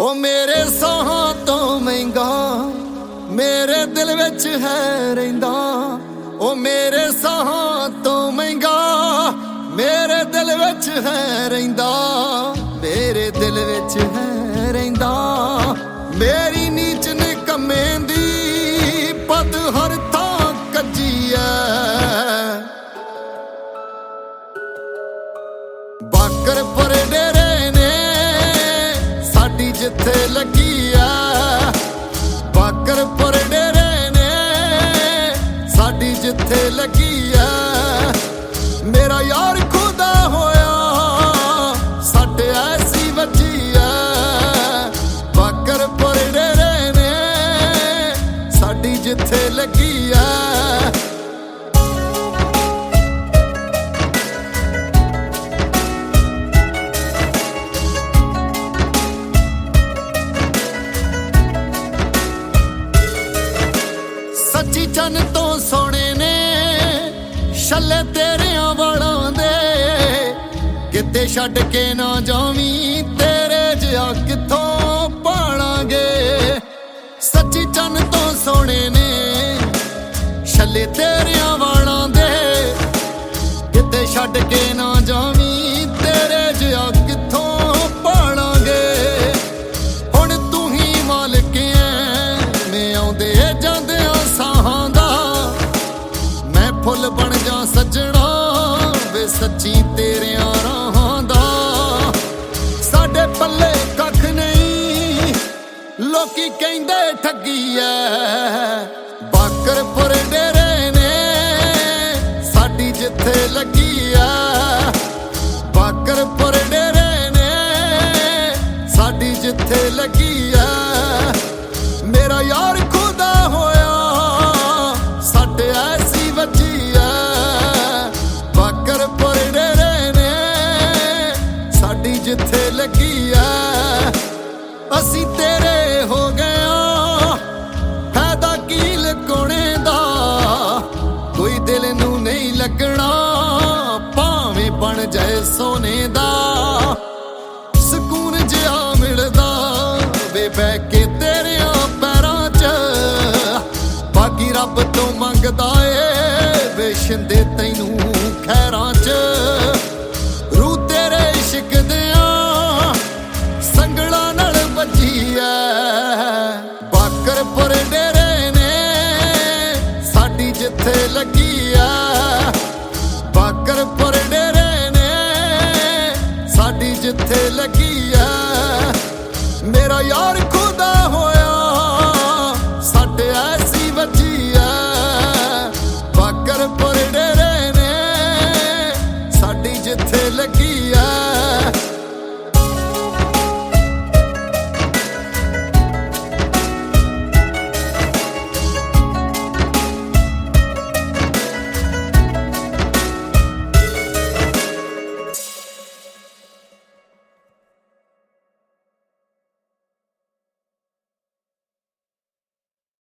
ओ मेरे साहां तो महंगा मेरे दिल विच है रहिंदा। ओ मेरे साहां तो महंगा मेरे दिल विच है रहिंदा। मेरे दिल विच है रहिंदा। मेरी नीच निकम्मे दी पद हर थां कज्जी है। बाकरपुर डेरे ने साडी जिथे लगी है। बाकरपुर डेरे ने साडी जिथे लगी है। मेरा यार खुदा होया साडे ऐसी वजी है। बाकरपुर डेरे ने साडी जिथे लगी है। सच्ची चन तो सोने ने छल्ले तेरियां वालां दे। किते छड्ड के ना जावी तेरे जिहा कित्थों पालांगे। सच्ची चन तो सोने ने छल्ले तेरियां वालां दे। किते छड्ड के ना जावी तेरे जिहा कित्थों पालांगे। हुण तू ही मालिक ऐ मैं आउंदे जांदियां साहां दा। मैं फुल बन जा सजना वे सच्ची तेरियां राहां दा। साडे पल्ले कख नहीं लोकी कहिंदे ठगी ऐ। बाकरपुर डेरे ने साडी जिथे लगी ऐ। बाकरपुर डेरे ने साडी जिथे लगी ऐ। मेरा यार खुदा होया साडे ऐसी वजी है। बाकरपुर डेरे ने साडी जिथे लगी है। असी तेरे हो गया फायदा की लुकाने दा। कोई दिल नू नहीं लगना भावें बन जाए सोने दा। सकून जिहा मिलदा वे बह के तेरियां पैरां च। बाकी रब तो मंगदा ए वे शिंदे तैनू खैरां च। रूह तेरे इश्क दियां संगला नाल वजी ऐ। बाकरपुर डेरे ने साडी जिथे लगी ऐ। बाकरपुर डेरे ने साडी जिथे लगी ऐ। मेरा यार खुदा होया साडे ऐसी वजी है। बाकरपुर डेरे ने साडी जिथे लगी